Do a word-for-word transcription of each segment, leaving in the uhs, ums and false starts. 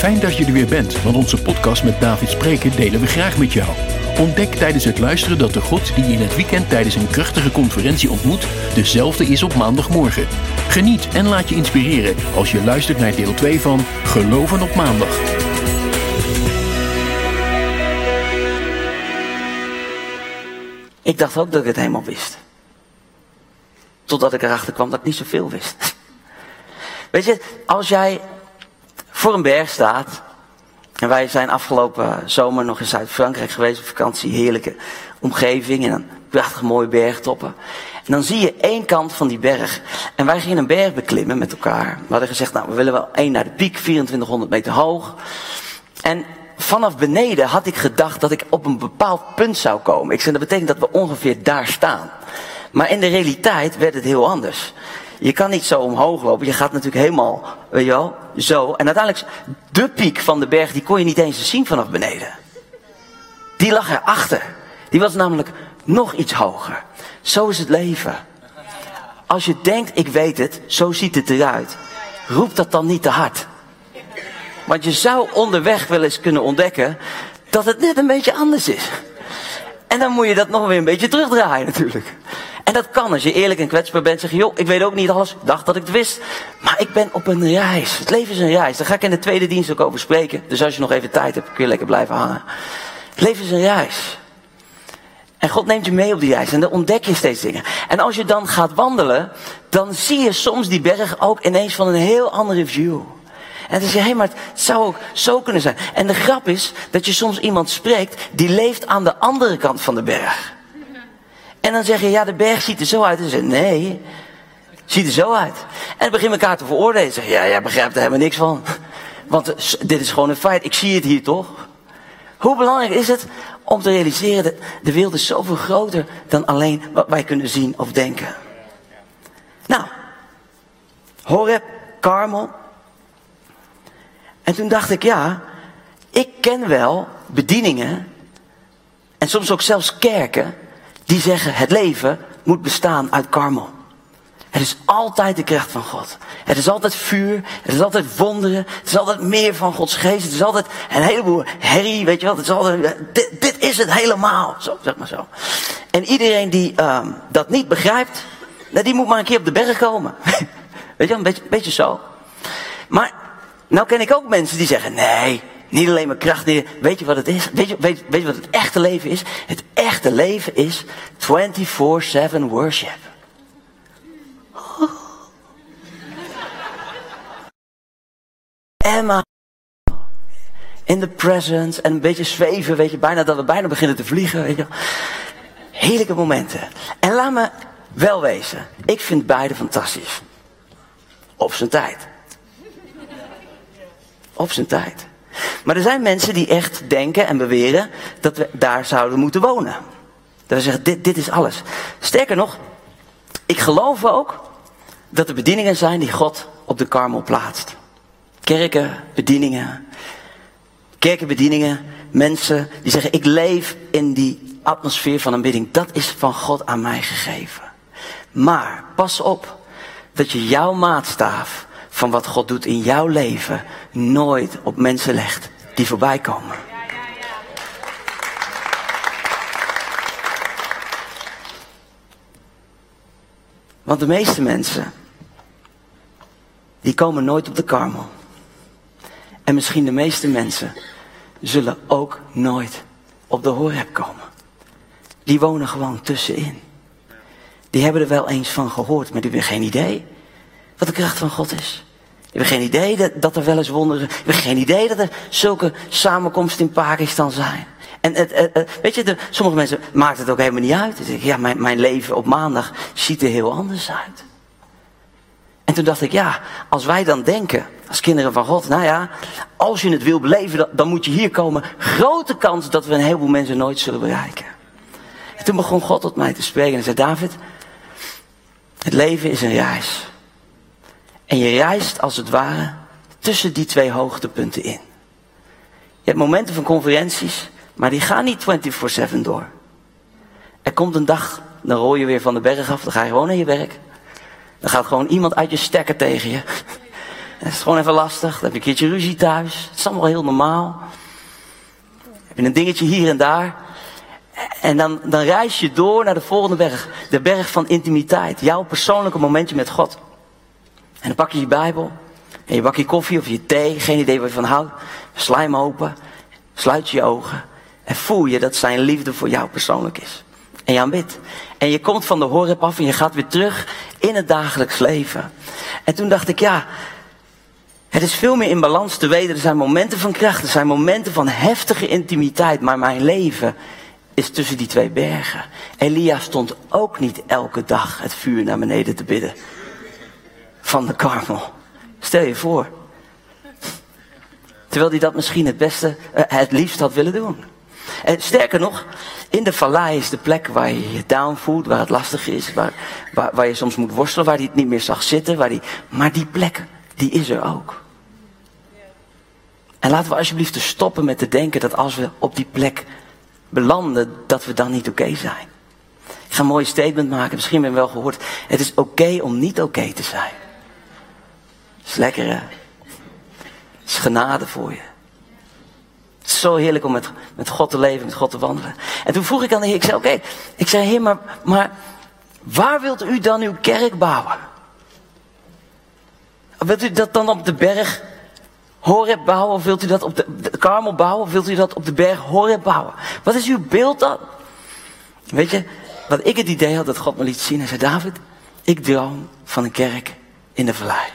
Fijn dat je er weer bent, want onze podcast met David Spreken delen we graag met jou. Ontdek tijdens het luisteren dat de God die je in het weekend tijdens een krachtige conferentie ontmoet, dezelfde is op maandagmorgen. Geniet en laat je inspireren als je luistert naar deel twee van Geloven op maandag. Ik dacht ook dat ik het helemaal wist. Totdat ik erachter kwam dat ik niet zoveel wist. Weet je, als jij voor een berg staat. En wij zijn afgelopen zomer nog in Zuid-Frankrijk geweest op vakantie. Heerlijke omgeving en een prachtig mooie bergtoppen. En dan zie je één kant van die berg. En wij gingen een berg beklimmen met elkaar. We hadden gezegd, nou we willen wel één naar de piek, vierentwintighonderd meter hoog. En vanaf beneden had ik gedacht dat ik op een bepaald punt zou komen. Ik zei, dat betekent dat we ongeveer daar staan. Maar in de realiteit werd het heel anders. Je kan niet zo omhoog lopen. Je gaat natuurlijk helemaal, weet je wel, zo. En uiteindelijk, de piek van de berg, die kon je niet eens zien vanaf beneden. Die lag erachter. Die was namelijk nog iets hoger. Zo is het leven. Als je denkt, ik weet het, zo ziet het eruit. Roep dat dan niet te hard. Want je zou onderweg wel eens kunnen ontdekken dat het net een beetje anders is. En dan moet je dat nog weer een beetje terugdraaien natuurlijk. En dat kan als je eerlijk en kwetsbaar bent. Zeg je, joh, ik weet ook niet alles. Ik dacht dat ik het wist. Maar ik ben op een reis. Het leven is een reis. Daar ga ik in de tweede dienst ook over spreken. Dus als je nog even tijd hebt, kun je lekker blijven hangen. Het leven is een reis. En God neemt je mee op die reis. En dan ontdek je steeds dingen. En als je dan gaat wandelen, dan zie je soms die berg ook ineens van een heel andere view. En dan zeg je, hé, hey, maar het zou ook zo kunnen zijn. En de grap is dat je soms iemand spreekt die leeft aan de andere kant van de berg. En dan zeg je, ja, de berg ziet er zo uit. En ze zeggen, nee, ziet er zo uit. En dan begin je elkaar te veroordelen. Zeg je, ja, jij begrijpt er helemaal niks van. Want dit is gewoon een feit. Ik zie het hier toch? Hoe belangrijk is het om te realiseren dat de wereld is zoveel groter dan alleen wat wij kunnen zien of denken. Nou, Horeb, Karmel. En toen dacht ik, ja, ik ken wel bedieningen en soms ook zelfs kerken die zeggen het leven moet bestaan uit Karmel. Het is altijd de kracht van God. Het is altijd vuur, het is altijd wonderen, het is altijd meer van Gods geest, het is altijd een heleboel herrie, weet je wel, het is altijd, dit, dit is het helemaal, zo, zeg maar zo. En iedereen die um, dat niet begrijpt, nou, die moet maar een keer op de berg komen. Weet je wel, een beetje, beetje zo. Maar nou ken ik ook mensen die zeggen, nee, niet alleen maar kracht. Nee, weet je wat het is? Weet je, weet, weet je wat het echte leven is? Het echte leven is twenty-four seven worship. Oh. Emma. In the presence. En een beetje zweven, weet je. Bijna dat we bijna beginnen te vliegen, weet je. Heerlijke momenten. En laat me wel wezen. Ik vind beide fantastisch. Op zijn tijd. Op zijn tijd. Maar er zijn mensen die echt denken en beweren dat we daar zouden moeten wonen. Dat we zeggen, dit, dit is alles. Sterker nog, ik geloof ook dat er bedieningen zijn die God op de Karmel plaatst. Kerken, bedieningen. Kerkenbedieningen, mensen die zeggen, ik leef in die atmosfeer van aanbidding. Dat is van God aan mij gegeven. Maar pas op dat je jouw maatstaaf van wat God doet in jouw leven nooit op mensen legt die voorbij komen. Want de meeste mensen, die komen nooit op de Karmel. En misschien de meeste mensen zullen ook nooit op de Horeb komen. Die wonen gewoon tussenin. Die hebben er wel eens van gehoord, maar die hebben geen idee wat de kracht van God is. Je hebt geen idee dat, dat er wel eens wonderen. Je hebt geen idee dat er zulke samenkomsten in Pakistan zijn. En het, het, het, weet je, de, sommige mensen maakt het ook helemaal niet uit. Dus ik, ja, mijn, mijn leven op maandag ziet er heel anders uit. En toen dacht ik, ja, als wij dan denken, als kinderen van God, nou ja, als je het wil beleven, dan, dan moet je hier komen. Grote kans dat we een heleboel mensen nooit zullen bereiken. En toen begon God tot mij te spreken en zei, David, het leven is een reis. En je reist als het ware tussen die twee hoogtepunten in. Je hebt momenten van conferenties, maar die gaan niet twenty-four seven door. Er komt een dag, dan rol je weer van de berg af, dan ga je gewoon naar je werk. Dan gaat gewoon iemand uit je stekker tegen je. het is gewoon even lastig. Dan heb je een keertje ruzie thuis. Het is allemaal heel normaal. Heb je een dingetje hier en daar. En dan, dan reis je door naar de volgende berg. De berg van intimiteit. Jouw persoonlijke momentje met God. En dan pak je je Bijbel. En je bak je koffie of je thee. Geen idee waar je van houdt. Sla hem open. Sluit je je ogen. En voel je dat zijn liefde voor jou persoonlijk is. En je aanbidt. En je komt van de Horeb af en je gaat weer terug in het dagelijks leven. En toen dacht ik, ja, het is veel meer in balans te weten. Er zijn momenten van kracht, er zijn momenten van heftige intimiteit. Maar mijn leven is tussen die twee bergen. Elia stond ook niet elke dag het vuur naar beneden te bidden. Van de Karmel. Stel je voor. Terwijl hij dat misschien het beste, het liefst had willen doen. En sterker nog, in de vallei is de plek waar je je down voelt, waar het lastig is, waar, waar, waar je soms moet worstelen, waar hij het niet meer zag zitten. Waar die, maar die plek, die is er ook. En laten we alsjeblieft dus stoppen met te denken dat als we op die plek belanden, dat we dan niet oké okay zijn. Ik ga een mooi statement maken, misschien ben je wel gehoord. Het is oké okay om niet oké okay te zijn. Het is lekker hè. Het is genade voor je. Het is zo heerlijk om met, met God te leven, met God te wandelen. En toen vroeg ik aan de Heer, ik zei oké, okay, ik zei Heer, maar, maar waar wilt u dan uw kerk bouwen? Wilt u dat dan op de berg Horeb bouwen? Of wilt u dat op de, de Karmel bouwen? Of wilt u dat op de berg Horeb bouwen? Wat is uw beeld dan? Weet je, wat ik het idee had dat God me liet zien. Hij zei, David, ik droom van een kerk in de vallei.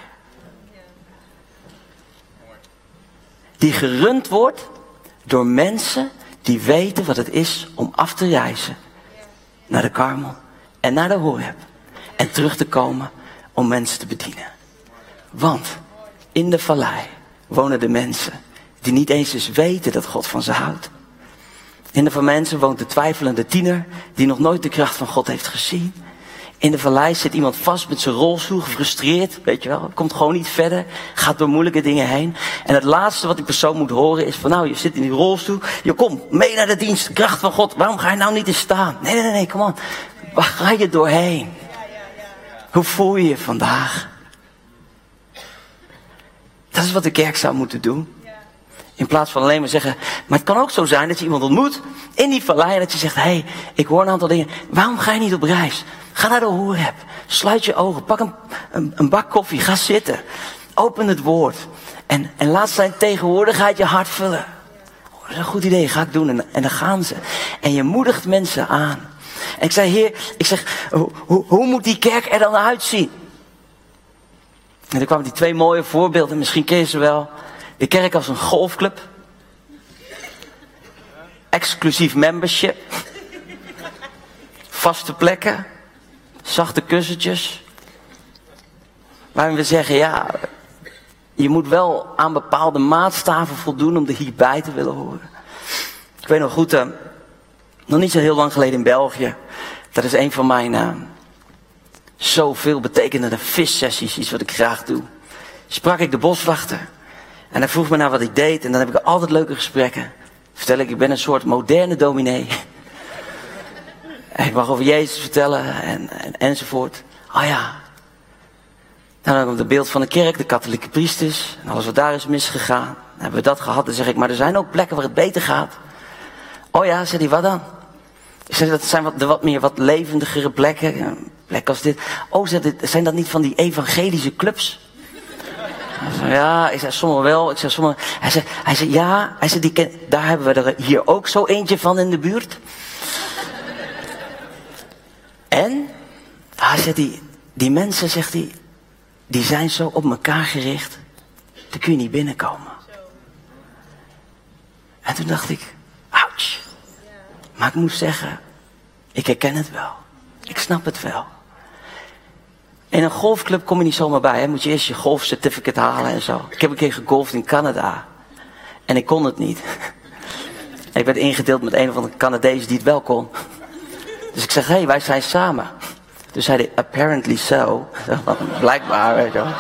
Die gerund wordt door mensen die weten wat het is om af te reizen naar de Karmel en naar de Horeb. En terug te komen om mensen te bedienen. Want in de vallei wonen de mensen die niet eens eens weten dat God van ze houdt. In de vallei mensen woont de twijfelende tiener die nog nooit de kracht van God heeft gezien. In de vallei zit iemand vast met zijn rolstoel, gefrustreerd, weet je wel. Komt gewoon niet verder, gaat door moeilijke dingen heen. En het laatste wat die persoon moet horen is van nou, je zit in die rolstoel. Je komt mee naar de dienst, de kracht van God. Waarom ga je nou niet eens staan? Nee, nee, nee, kom aan. Waar ga je doorheen? Hoe voel je je vandaag? Dat is wat de kerk zou moeten doen. In plaats van alleen maar zeggen, maar het kan ook zo zijn dat je iemand ontmoet in die vallei en dat je zegt, hé, hey, ik hoor een aantal dingen. Waarom ga je niet op reis? Ga naar de Horeb. Sluit je ogen. Pak een, een, een bak koffie. Ga zitten. Open het woord. En, en laat zijn tegenwoordigheid je hart vullen. Oh, dat is een goed idee. Ga ik doen. En, en dan gaan ze. En je moedigt mensen aan. En ik zei, Heer, ik zeg, hoe, hoe, hoe moet die kerk er dan uitzien? En er kwamen die twee mooie voorbeelden. Misschien ken je ze wel. De kerk als een golfclub. Exclusief membership. Vaste plekken. Zachte kussentjes. Waarin we zeggen, ja, je moet wel aan bepaalde maatstaven voldoen om er hierbij te willen horen. Ik weet nog goed, uh, nog niet zo heel lang geleden in België. Dat is een van mijn uh, zoveel betekenende vissessies, iets wat ik graag doe. Sprak ik de boswachter. En hij vroeg me naar wat ik deed en dan heb ik altijd leuke gesprekken. Vertel ik, ik ben een soort moderne dominee. Ik mag over Jezus vertellen en, en, enzovoort. Oh ja. Dan komt het beeld van de kerk, de katholieke priesters. En alles wat daar is misgegaan. Dan hebben we dat gehad. Dan zeg ik, maar er zijn ook plekken waar het beter gaat. Oh ja, zei hij, wat dan? Ik zeg, dat zijn wat, de wat meer wat levendigere plekken. Een plek als dit. Oh, zei dit, zijn dat niet van die evangelische clubs? Zei, ja, ik zei, sommige wel. Ik zei, sommige... Hij zei, hij zei ja. Hij zei, die ken... daar hebben we er hier ook zo eentje van in de buurt. En, hij zegt, die, die mensen, zegt hij, die zijn zo op elkaar gericht, daar kun je niet binnenkomen. En toen dacht ik, ouch. Maar ik moet zeggen, ik herken het wel. Ik snap het wel. In een golfclub kom je niet zomaar bij, hè? Moet je eerst je golfcertificate halen en zo. Ik heb een keer gegolfd in Canada. En ik kon het niet. Ik werd ingedeeld met een of andere Canadees die het wel kon. Dus ik zeg, hé, hey, wij zijn samen. Dus zei hij, apparently so. Blijkbaar, weet je wel.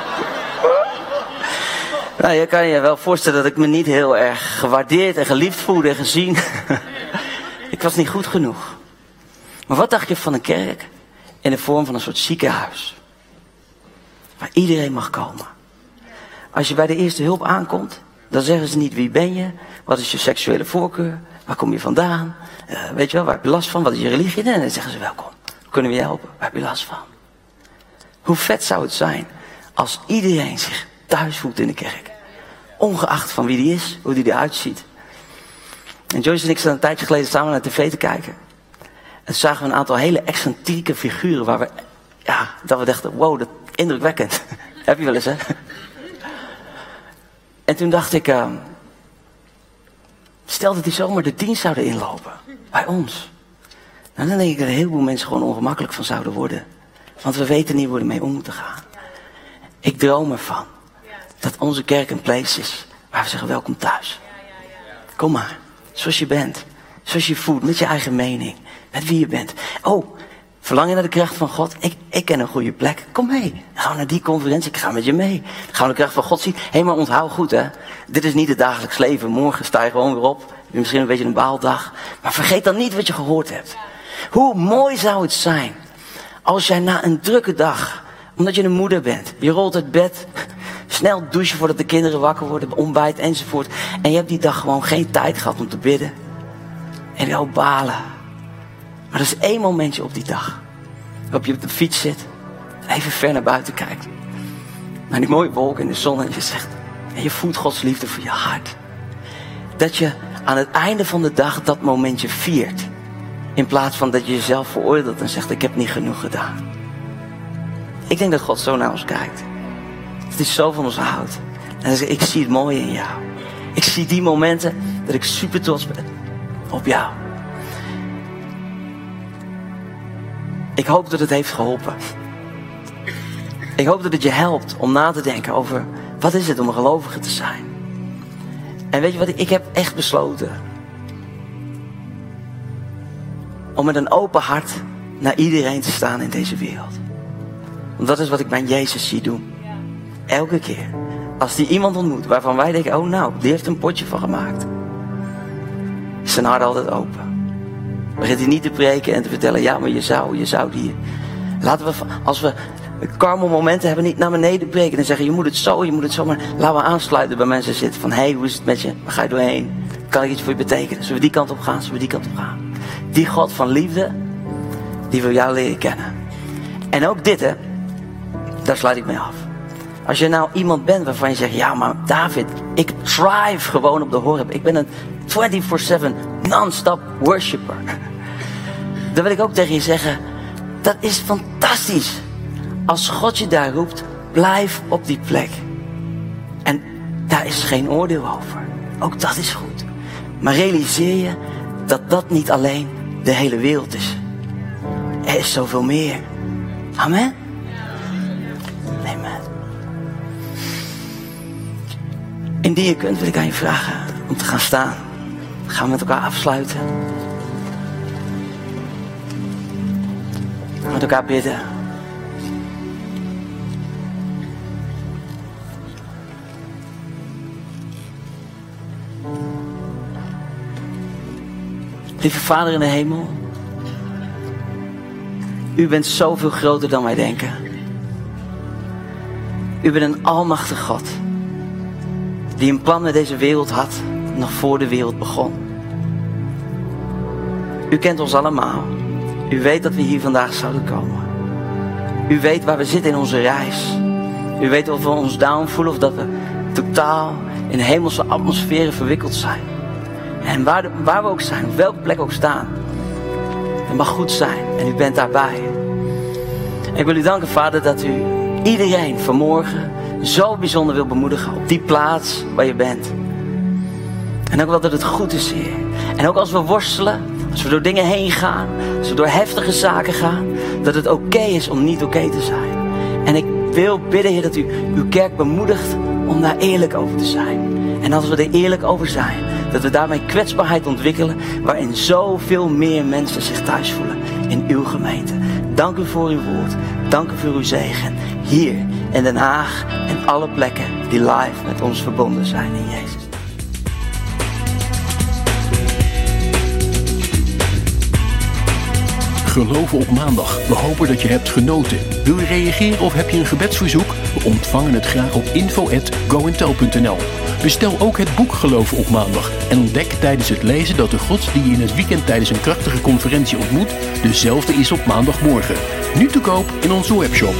Nou, je kan je wel voorstellen dat ik me niet heel erg gewaardeerd en geliefd voelde en gezien. Ik was niet goed genoeg. Maar wat dacht je van een kerk in de vorm van een soort ziekenhuis? Waar iedereen mag komen. als je bij de eerste hulp aankomt, dan zeggen ze niet wie ben je, wat is je seksuele voorkeur, waar kom je vandaan, uh, weet je wel, waar heb je last van, wat is je religie? En dan zeggen ze welkom, kunnen we je helpen, waar heb je last van? Hoe vet zou het zijn als iedereen zich thuis voelt in de kerk, ongeacht van wie die is, hoe die eruit ziet. En Joyce en ik zaten een tijdje geleden samen naar tv te kijken. En zagen we een aantal hele excentrieke figuren waar we, ja, dat we dachten, wow, dat is indrukwekkend. Heb je wel eens, hè? En toen dacht ik, uh, stel dat die zomaar de dienst zouden inlopen, bij ons. Nou, dan denk ik dat een heleboel mensen gewoon ongemakkelijk van zouden worden. Want we weten niet hoe we ermee om moeten gaan. Ik droom ervan, dat onze kerk een place is, waar we zeggen, welkom thuis. Kom maar, zoals je bent, zoals je voelt, met je eigen mening, met wie je bent. Oh, verlang je naar de kracht van God? Ik, ik ken een goede plek. Kom mee. Dan gaan we naar die conferentie. Ik ga met je mee. Dan gaan we de kracht van God zien. Hé, hey, maar onthoud goed, hè. Dit is niet het dagelijks leven. Morgen sta je gewoon weer op. Heb je misschien een beetje een baaldag. Maar vergeet dan niet wat je gehoord hebt. Hoe mooi zou het zijn als jij na een drukke dag, omdat je een moeder bent, je rolt uit bed, snel douchen voordat de kinderen wakker worden, ontbijt enzovoort. En je hebt die dag gewoon geen tijd gehad om te bidden. En jou balen. Maar er is één momentje op die dag, waarop je op de fiets zit, even ver naar buiten kijkt, naar die mooie wolken in de zon en je zegt, en je voelt Gods liefde voor je hart. Dat je aan het einde van de dag dat momentje viert, in plaats van dat je jezelf veroordeelt en zegt, ik heb niet genoeg gedaan. Ik denk dat God zo naar ons kijkt. Het is zo van ons houdt. En hij zegt, ik zie het mooie in jou. Ik zie die momenten dat ik super trots ben op jou. Ik hoop dat het heeft geholpen. Ik hoop dat het je helpt om na te denken over, wat is het om een gelovige te zijn? En weet je wat, ik heb echt besloten om met een open hart naar iedereen te staan in deze wereld. Want dat is wat ik bij Jezus zie doen. Elke keer. Als die iemand ontmoet waarvan wij denken, oh nou, die heeft een potje van gemaakt. Is zijn hart altijd open. Begint hij niet te preken en te vertellen, ja maar je zou, je zou die. Laten we, als we karmel momenten hebben, niet naar beneden breken en zeggen, je moet het zo, je moet het zo. Maar laten we aansluiten bij mensen zitten van, hé, hey, hoe is het met je? Waar ga je doorheen? Kan ik iets voor je betekenen? Zullen we die kant op gaan? Zullen we die kant op gaan? Die God van liefde, die wil jou leren kennen. En ook dit, hè, daar sluit ik mee af. Als je nou iemand bent waarvan je zegt, ja maar David, ik thrive gewoon op de Horeb. Ik ben een vierentwintig zeven non-stop worshipper. Dan wil ik ook tegen je zeggen, dat is fantastisch. Als God je daar roept, blijf op die plek. En daar is geen oordeel over. Ook dat is goed. Maar realiseer je dat dat niet alleen de hele wereld is. Er is zoveel meer. Amen. Amen. Indien je kunt, wil ik aan je vragen om te gaan staan. Gaan we met elkaar afsluiten. Met elkaar bidden. Lieve Vader in de hemel. U bent zoveel groter dan wij denken. U bent een almachtig God. Die een plan met deze wereld had, nog voor de wereld begon. U kent ons allemaal. U weet dat we hier vandaag zouden komen. U weet waar we zitten in onze reis. U weet of we ons down voelen of dat we totaal in hemelse atmosferen verwikkeld zijn. En waar, de, waar we ook zijn, op welke plek ook staan. Het mag goed zijn en u bent daarbij. En ik wil u danken, Vader, dat u iedereen vanmorgen zo bijzonder wil bemoedigen op die plaats waar je bent. En ook wel dat het goed is, Heer. En ook als we worstelen, als we door dingen heen gaan, als we door heftige zaken gaan, dat het oké okay is om niet oké okay te zijn. En ik wil bidden, Heer, dat u uw kerk bemoedigt om daar eerlijk over te zijn. En als we er eerlijk over zijn, dat we daarmee kwetsbaarheid ontwikkelen, waarin zoveel meer mensen zich thuis voelen in uw gemeente. Dank u voor uw woord. Dank u voor uw zegen. Hier in Den Haag en alle plekken die live met ons verbonden zijn in Jezus. Geloven op maandag. We hopen dat je hebt genoten. Wil je reageren of heb je een gebedsverzoek? We ontvangen het graag op info at go and tell punt n l. Bestel ook het boek Geloven op maandag en ontdek tijdens het lezen dat de God die je in het weekend tijdens een krachtige conferentie ontmoet, dezelfde is op maandagmorgen. Nu te koop in onze webshop.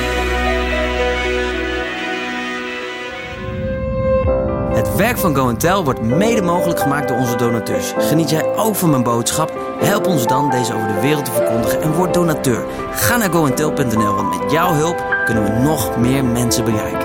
Het werk van Go and Tell wordt mede mogelijk gemaakt door onze donateurs. Geniet jij ook van mijn boodschap? Help ons dan deze over de wereld te verkondigen en word donateur. Ga naar go and tell punt n l, want met jouw hulp kunnen we nog meer mensen bereiken.